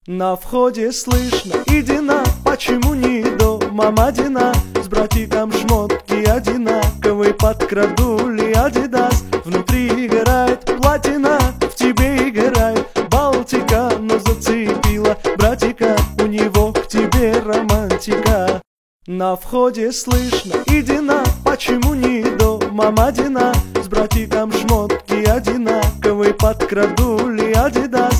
На входе слышно: иди на, почему не дома Мадина? С братиком шмотки одинаковые, подкрадули Адидас. Внутри играет платина, в тебе играет Балтика, но зацепила братика, у него к тебе романтика. На входе слышно: иди на, почему не дома Мадина? С братиком шмотки одинаковые, подкрадули Адидас.